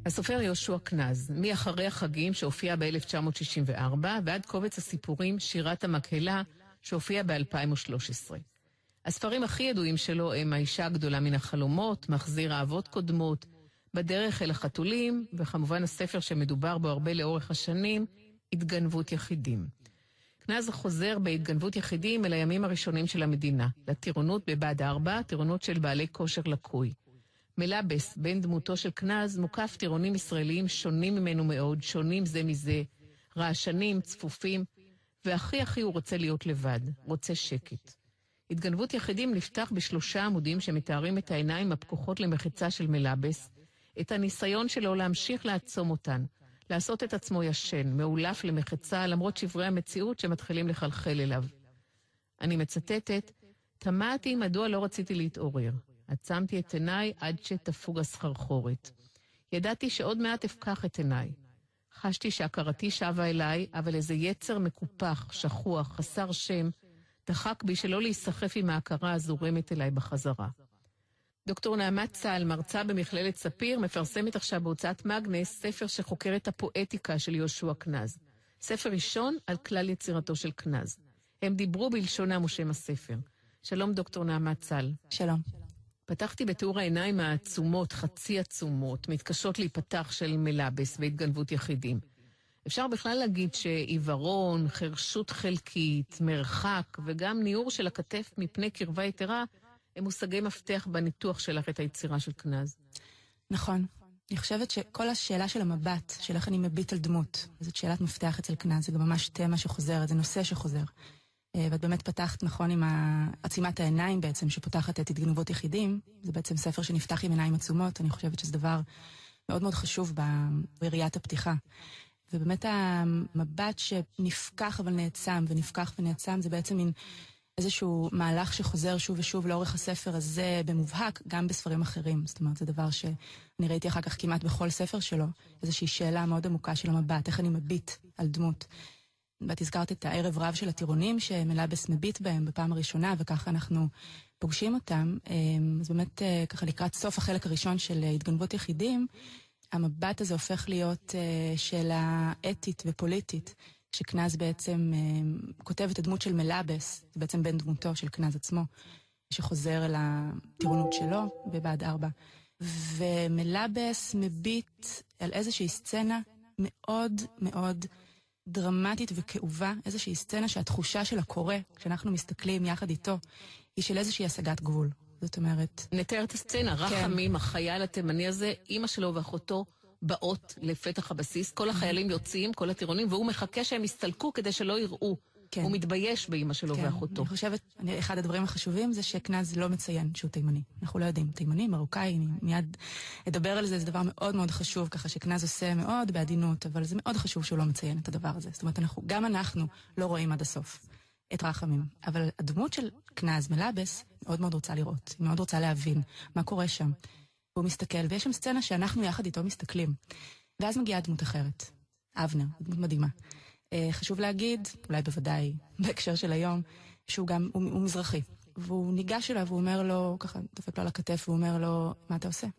הסופר יהושע קנז, מאחרי החגים שהופיע ב-1964 ועד קובץ הסיפורים שירת המקהלה שהופיע ב-2013. הספרים הכי ידועים שלו הם האישה הגדולה מן החלומות, מחזיר אהבות קודמות, בדרך אל החתולים, וכמובן הספר שמדובר בו הרבה לאורך השנים, התגנבות יחידים. קנז חוזר בהתגנבות יחידים אל הימים הראשונים של המדינה, לטירונות בבה"ד 4, טירונות של בעלי כושר לקוי. מלאבס, בן דמותו של קנז, מוקף טירונים ישראליים שונים ממנו מאוד, שונים זה מזה, רעשנים, צפופים, והכי הוא רוצה להיות לבד, רוצה שקט. התגנבות יחידים נפתח ב3 עמודים שמתארים את העיניים הפקוחות למחצה של מלאבס, את הניסיון שלו להמשיך לעצום אותן, לעשות את עצמו ישן, מעולף למחצה, למרות שברי המציאות שמתחילים לחלחל אליו. אני מצטטת, תמהתי מדוע לא רציתי להתעורר. עצמתי את עיניי עד שתפוג הסחרחורת. ידעתי שעוד מעט אפקח את עיניי. חשתי שהכרתי שבה אליי, אבל איזה יצר מקופח, שכוח, חסר שם, דחק בי שלא להיסחף עם ההכרה הזורמת אליי בחזרה. דוקטור נעמת צהל, מרצה במכללת ספיר, מפרסמת עכשיו בהוצאת מגנס ספר שחוקר את הפואטיקה של יהושע קנז. ספר ראשון על כלל יצירתו של קנז. הם דיברו בלשונם ושם הספר. שלום דוקטור נעמת צהל. שלום. פתחתי בתיאור העיניים העצומות, חצי עצומות, מתקשות להיפתח של מלאבס והתגנבות יחידים. אפשר בכלל להגיד שעיוורון, חרשות חלקית, מרחק וגם ניעור של הכתף מפני קרבה יתרה הם מושגי מפתח בניתוח שלך את היצירה של קנז. נכון. אני חושבת שכל השאלה של המבט, של איך אני מביט על דמות, זאת שאלת מפתח אצל קנז, זה גם ממש תמה שחוזרת, זה נושא שחוזר. ואת באמת פתחת נכון עם עצימת העיניים בעצם, שפותחת את התגנבות יחידים. זה בעצם ספר שנפתח עם עיניים עצומות. אני חושבת שזה דבר מאוד מאוד חשוב בראיית הפתיחה. ובאמת המבט שנפקח אבל נעצם, ונפקח ונעצם, זה בעצם מין איזשהו מהלך שחוזר שוב ושוב לאורך הספר הזה במובהק, גם בספרים אחרים. זאת אומרת, זה דבר שאני ראיתי אחר כך כמעט בכל ספר שלו, איזושהי שאלה מאוד עמוקה של המבט, איך אני מביט על דמות. ואת הזכרת את הערב רב של הטירונים שמלאבס מביט בהם בפעם הראשונה, וככה אנחנו פוגשים אותם. אז באמת ככה לקראת סוף החלק הראשון של התגנבות יחידים, המבט הזה הופך להיות שאלה אתית ופוליטית, שקנז בעצם כותב את הדמות של מלאבס, זה בעצם בן דמותו של קנז עצמו, שחוזר אל הטירונות שלו בבה"ד 4. ומלאבס מביט על איזושהי סצנה מאוד מאוד דרמטית וכאובה, איזושהי סצנה שהתחושה של הקורא, כשאנחנו מסתכלים יחד איתו, היא של איזושהי השגת גבול. זאת אומרת... נתאר את הסצנה, רחמים, החייל התימני הזה, אמא שלו ואחותו באות לפתח הבסיס, כל החיילים יוצאים, כל הטירונים, והוא מחכה שהם יסתלקו כדי שלא יראו. כן. הוא מתבייש באמא שלו ואחותו. אני חושבת, אחד הדברים החשובים זה שקנז לא מציין שהוא תימני. אנחנו לא יודעים, תימני, מרוקאי, אני מיד אדבר על זה, זה דבר מאוד מאוד חשוב, ככה שקנז עושה מאוד בעדינות, אבל זה מאוד חשוב שהוא לא מציין את הדבר הזה. זאת אומרת, גם אנחנו לא רואים עד הסוף את רחמים. אבל הדמות של קנז מלאבס מאוד מאוד רוצה לראות, היא מאוד רוצה להבין מה קורה שם. והוא מסתכל, ויש שם סצנה שאנחנו יחד איתו מסתכלים. ואז מגיעה דמות אחרת, אבנר, דמות מדהימה. חשוב להגיד, אולי בוודאי בהקשר של היום, שהוא גם, הוא מזרחי. והוא ניגש אליו, והוא אומר לו, ככה דופק לו על הכתף, והוא אומר לו, מה אתה עושה?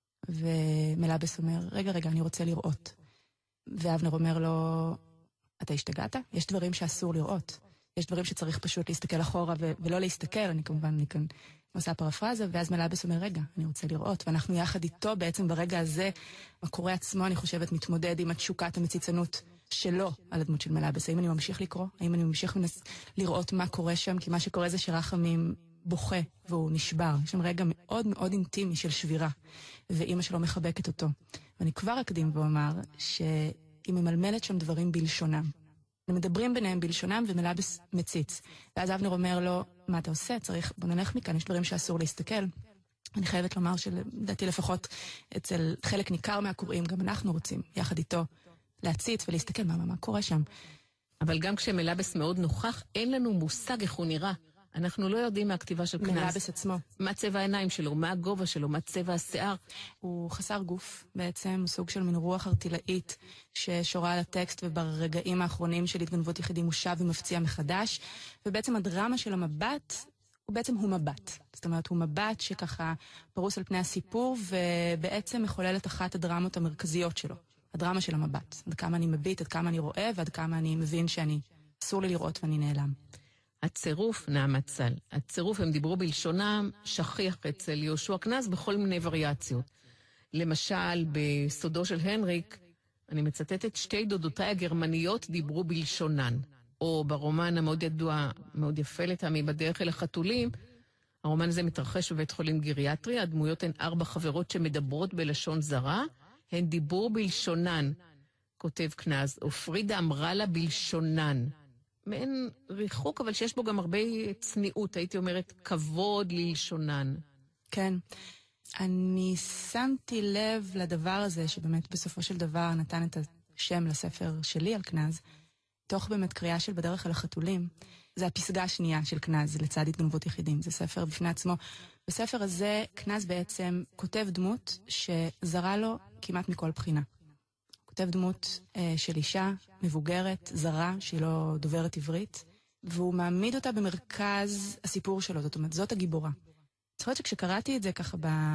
ומלאבס אומר, רגע, אני רוצה לראות. ואבנר אומר לו, אתה השתגעת? יש דברים שאסור לראות. יש דברים שצריך פשוט להסתכל אחורה ולא להסתכל, אני כאן עושה פרפרזה, ואז מלאבס אומר, רגע, אני רוצה לראות, ואנחנו יחד איתו בעצם ברגע הזה, הקורא עצמו, אני חושבת, מתמודד עם התשוקת המציצנות שלו על הדמות של מלאבס. האם אני ממשיך לקרוא? האם אני ממשיך לראות מה קורה שם? כי מה שקורה זה שרחמים בוכה והוא נשבר. יש שם רגע מאוד מאוד אינטימי של שבירה, ואימא שלו מחבקת אותו. ואני כבר אקדים ואומר שהיא ממלמלת שם דברים בלשונם. הם מדברים ביניהם בלשונם ומלאבס מציץ. ואז אבנר אומר לו, מה אתה עושה? בוא נלך מכאן, יש דברים שאסור להסתכל. אני חייבת לומר שלדעתי לפחות אצל חלק ניכר מהקוראים, גם אנחנו רוצים יחד איתו להציץ ולהסתכל מה קורה שם. אבל גם כשמלאבס מאוד נוכח, אין לנו מושג איך הוא נראה. אנחנו לא יודעים מהכתיבה של קנז. מלאבס עצמו. מה צבע העיניים שלו, מה הגובה שלו, מה צבע השיער. הוא חסר גוף, בעצם סוג של מין רוח ארטילאית ששורה על הטקסט, וברגעים האחרונים של התגנבות יחידים הוא שב ומפציע מחדש. ובעצם הדרמה של המבט בעצם הוא מבט. זאת אומרת, הוא מבט שככה פרוס על פני הסיפור, ובעצם מחולל את אחת הדרמות המרכזיות שלו. הדרמה של המבט. עד כמה אני מביט, עד כמה אני רואה, ועד כמה אני מבין אסור לי לראות ואני נעלם. הצירוף, נעמת צל. הצירוף, הם דיברו בלשונם, שכיח אצל יהושע קנז בכל מיני וריאציות. למשל, בסודו של הנריק, אני מצטטת, שתי דודותיי הגרמניות דיברו בלשונן. או ברומן המאוד ידוע, מאוד יפה לטעמי, בדרך אל החתולים, הרומן הזה מתרחש בבית חולים גריאטרי, הדמויות הן 4 חברות שמדברות בלשון זרה, הן דיבור בלשונן, כותב קנז, ופרידה אמרה לה בלשונן. מעין ריחוק, אבל שיש בו גם הרבה צניעות, הייתי אומרת, כבוד ללשונן. כן. אני שמתי לב לדבר הזה, שבאמת בסופו של דבר נתן את השם לספר שלי על קנז, תוך באמת קריאה של בדרך אל החתולים. זה הפסגה השנייה של קנז, לצד התגנבות יחידים. זה ספר בפני עצמו. בספר הזה, קנז בעצם כותב דמות שזרה לו כמעט מכל בחינה. כותב דמות של אישה מבוגרת, זרה, שהיא לא דוברת עברית, והוא מעמיד אותה במרכז הסיפור שלו. זאת אומרת, זאת הגיבורה. אני חושבת שכשקראתי את זה ככה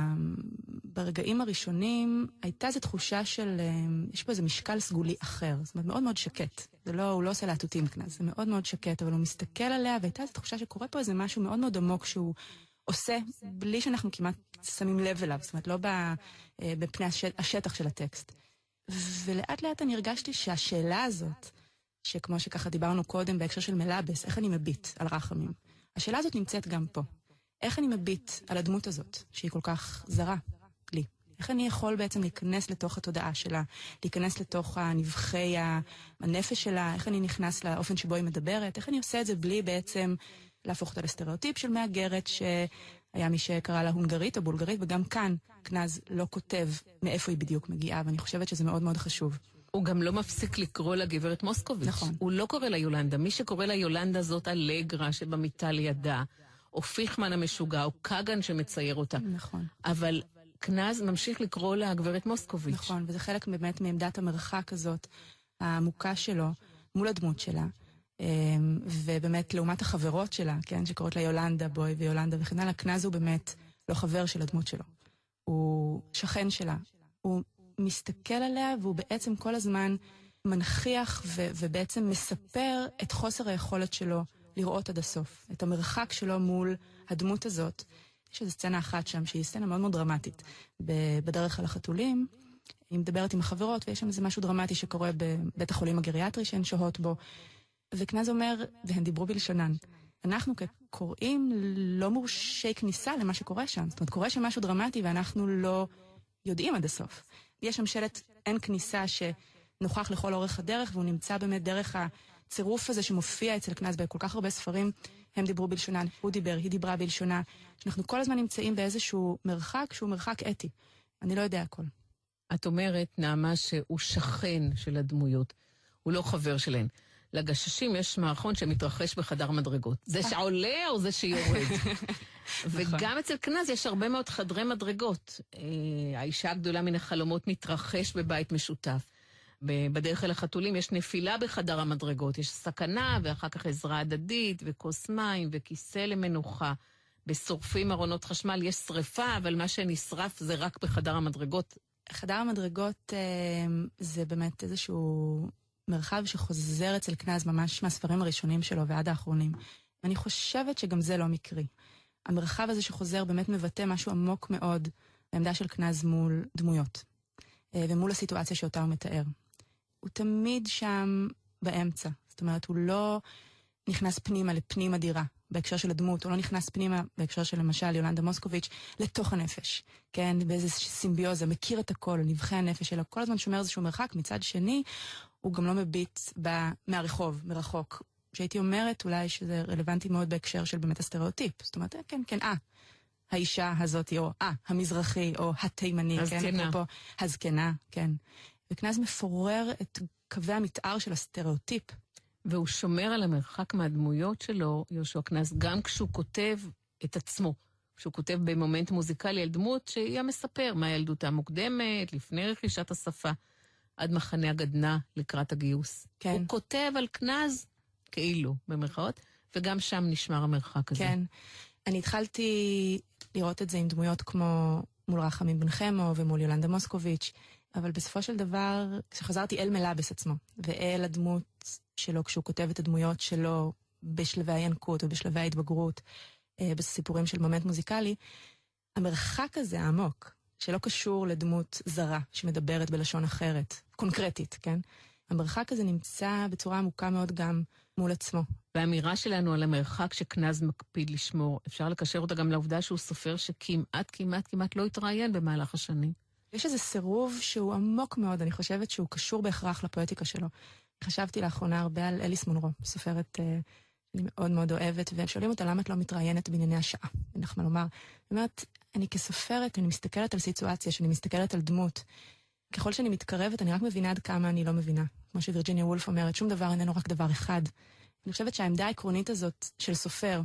ברגעים הראשונים, הייתה איזו תחושה של, יש פה איזה משקל סגולי אחר, זאת אומרת, מאוד מאוד שקט. הוא לא עושה להטוטים קנז, זה מאוד מאוד שקט, אבל הוא מסתכל עליה, והייתה איזו תחושה שקורה פה איזה משהו מאוד מאוד עמוק שהוא עושה, בלי שאנחנו כמעט שמים לב אליו, זאת אומרת, לא בפני השטח של הטקסט. ולאט לאט אני הרגשתי שהשאלה הזאת, שכמו שככה דיברנו קודם בהקשר של מלאבס, איך אני מביט על רחמים, השאלה הזאת נמצאת גם פה. איך אני מביט על הדמות הזאת, שהיא כל כך זרה לי? איך אני יכול בעצם להיכנס לתוך התודעה שלה, להיכנס לתוך הנבחי הנפש שלה, איך אני נכנס לאופן שבו היא מדברת, איך אני עושה את זה בלי בעצם להפוך אותה לסטריאוטיפ של מהגרת, שהיה מי שקרא לה הונגרית או בולגרית, וגם כאן קנז לא כותב מאיפה היא בדיוק מגיעה, ואני חושבת שזה מאוד מאוד חשוב. הוא גם לא מפסיק לקרוא לה גברת מוסקוביץ'. נכון. הוא לא קורא לה יולנדה. מי שקורא לה יולנדה זאת אלגרה שבמיטה לידה, או פיכמן המשוגע, או קגן שמצייר אותה. נכון. אבל קנז ממשיך לקרוא לה גברת מוסקוביץ'. נכון, וזה חלק באמת מעמדת המרחק הזאת, העמוקה שלו, מול הדמות שלה, ובאמת לעומת החברות שלה, כן, שקוראות לה יולנדה, בוי ויולנדה וכן הלאה, קנז הוא באמת לא חבר של הדמות שלו. הוא שכן שלה. הוא מסתכל עליה, והוא בעצם כל הזמן מנחיח ובעצם מספר את חוסר היכולת שלו לראות עד הסוף, את המרחק שלו מול הדמות הזאת. יש איזו סצנה אחת שם, שהיא סצנה מאוד מאוד דרמטית. בדרך אל החתולים, היא מדברת עם החברות, ויש שם איזה משהו דרמטי שקורה בבית החולים הגריאטרי שהן שוהות בו. וקנז אומר, והן דיברו בלשונן, אנחנו כקוראים לא מורשי כניסה למה שקורה שם. זאת אומרת, קורה שם משהו דרמטי, ואנחנו לא יודעים עד הסוף. יש שם שלט אין כניסה שנוכח לכל אורך הדרך, והוא נמצא באמת דרך הצירוף הזה שמופיע אצל קנז בכל כך הרבה ספרים, הם דיברו בלשונן, הוא דיבר, היא דיברה בלשונה, שאנחנו כל הזמן נמצאים באיזשהו מרחק שהוא מרחק אתי. אני לא יודע הכל. את אומרת, נעמה, שהוא שכן של הדמויות, הוא לא חבר שלהן. לגששים יש מערכון שמתרחש בחדר מדרגות. זה שעולה או זה שיורד? וגם אצל קנז יש הרבה מאוד חדרי מדרגות. האישה הגדולה מן החלומות מתרחש בבית משותף. בדרך אל החתולים יש נפילה בחדר המדרגות, יש סכנה ואחר כך עזרה הדדית וכוס מים וכיסא למנוחה. בשורפים ארונות חשמל יש שריפה, אבל מה שנשרף זה רק בחדר המדרגות. חדר המדרגות זה באמת איזשהו מרחב שחוזר אצל קנז ממש מהספרים הראשונים שלו ועד האחרונים. אני חושבת שגם זה לא מקרי. המרחב הזה שחוזר באמת מבטא משהו עמוק מאוד בעמדה של קנז מול דמויות ומול הסיטואציה שאותה הוא מתאר. הוא תמיד שם באמצע. זאת אומרת, הוא לא נכנס פנימה לפנים הדירה בהקשר של הדמות, הוא לא נכנס פנימה בהקשר של למשל יולנדה מוסקוביץ' לתוך הנפש. כן, באיזו סימביוזה, מכיר את הכל, נבחי הנפש שלו, כל הזמן שומר איזשהו מרחק. מצד שני, הוא גם לא מביט מהרחוב, מרחוק. שהייתי אומרת אולי שזה רלוונטי מאוד בהקשר של באמת הסטריאוטיפ. זאת אומרת, כן, כן, האישה הזאת, או המזרחי, או התימני, הזקנה. כן, הזקנה, כן. וקנז מפורר את קווי המתאר של הסטריאוטיפ. והוא שומר על המרחק מהדמויות שלו, יהושע קנז, גם כשהוא כותב את עצמו. כשהוא כותב במומנט מוזיקלי על דמות שהיא המספר מהילדותה מוקדמת, לפני רכישת השפה, עד מחנה הגדנה לקראת הגיוס. כן. הוא כותב על קנז, כאילו, במרכאות, וגם שם נשמר המרחק הזה. כן. אני התחלתי לראות את זה עם דמויות כמו מול רחמים בן חמו ומול יולנדה מוסקוביץ', אבל בסופו של דבר, כשחזרתי אל מלאבס עצמו, ואל הדמות שלו, כשהוא כותב את הדמויות שלו בשלבי הינקות ובשלבי ההתבגרות, בסיפורים של מומנט מוזיקלי, המרחק הזה העמוק, שלא קשור לדמות זרה, שמדברת בלשון אחרת, קונקרטית, כן? המרחק הזה נמצא בצורה עמוקה מאוד גם מול עצמו. והאמירה שלנו על המרחק שכנז מקפיד לשמור, אפשר לקשר אותה גם לעובדה שהוא סופר שכמעט לא התראיין במהלך השנים. יש איזה סירוב שהוא עמוק מאוד, אני חושבת שהוא קשור בהכרח לפואטיקה שלו. חשבתי לאחרונה הרבה על אליס מונרו, סופרת שאני מאוד מאוד אוהבת, והם שואלים אותה למה את לא מתראיינת בענייני השעה. אנחנו לומר, אני אומרת, אני כסופרת, אני מסתכלת על סיטואציה, שאני מסתכלת על דמות. ככל שאני מתקרבת, אני רק מבינה עד כמה אני לא מבינה. כמו שווירג'יניה וולף אומרת, שום דבר איננו רק דבר אחד. אני חושבת שהעמדה העקרונית הזאת של סופר,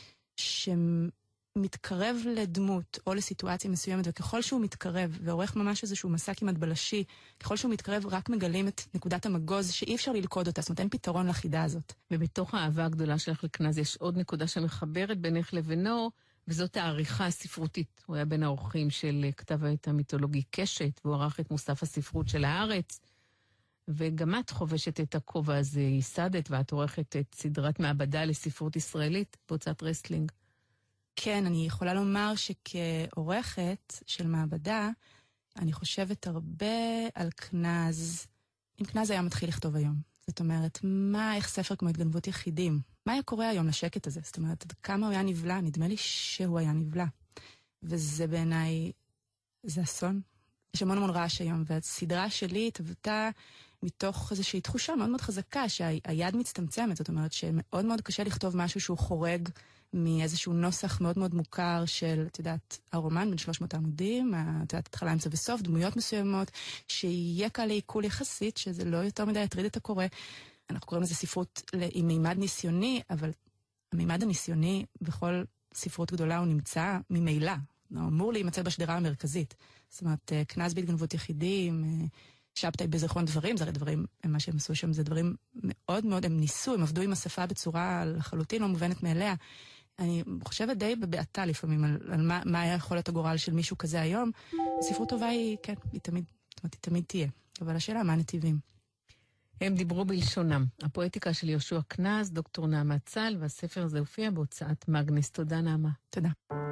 שמתקרב לדמות או לסיטואציה מסוימת, וככל שהוא מתקרב, ועורך ממש איזשהו מסע כמעט בלשי, ככל שהוא מתקרב רק מגלים את נקודת המגוז שאי אפשר ללכוד אותה, זאת אומרת אין פתרון לחידה הזאת. ובתוך האהבה הגדולה שלך לכנז יש עוד נקודה שמחברת בינך לבינו, וזאת העריכה הספרותית. הוא היה בין האורחים של כתב העת המיתולוגי קשת, והוא ערך את מוסף הספרות של הארץ, וגם את חובשת את הכובע הזה, ייסדת, ואת עורכת את סדרת מעבדה לספרות ישראלית בהוצאת רסטלינג. כן, אני יכולה לומר שכעורכת של מעבדה, אני חושבת הרבה על כנז, אם כנז היה מתחיל לכתוב היום. זאת אומרת, איך ספר כמו התגנבות יחידים? מה היה קורה היום לשקט הזה? זאת אומרת, כמה הוא היה נבלע? נדמה לי שהוא היה נבלע. וזה בעיניי, זה אסון. יש המון רעש היום, והסדרה שלי התהוותה מתוך איזושהי תחושה מאוד מאוד חזקה, שהיד מצטמצמת, זאת אומרת שמאוד מאוד קשה לכתוב משהו שהוא חורג מאיזשהו נוסח מאוד מאוד מוכר של, את יודעת, הרומן בין 300 עמודים, את יודעת, התחלה, אמצע וסוף, דמויות מסוימות, שיהיה קל לעיכול יחסית, שזה לא יותר מדי יטריד את הקורא. אנחנו קוראים לזה ספרות עם מימד ניסיוני, אבל המימד הניסיוני בכל ספרות גדולה הוא נמצא ממילא, הוא אמור להימצא בשדרה המרכזית. זאת אומרת, כנז בהתגנבות יחידים, שבתאי בזיכרון דברים, זה הרי דברים, מה שהם עשו שם, זה דברים מאוד מאוד, הם ניסו, הם עבדו עם השפה בצורה לחלוטין לא מובנת מאליה. אני חושבת די בבעתה לפעמים על מה היה יכול להיות הגורל של מישהו כזה היום. ספרות טובה היא, כן, היא תמיד תהיה. אבל השאלה, מה הנתיבים? הם דיברו בלשונם. הפואטיקה של יהושע כנז, דוקטור נעמה צל, והספר הזה הופיע בהוצאת מגנס. תודה נעמה. תודה.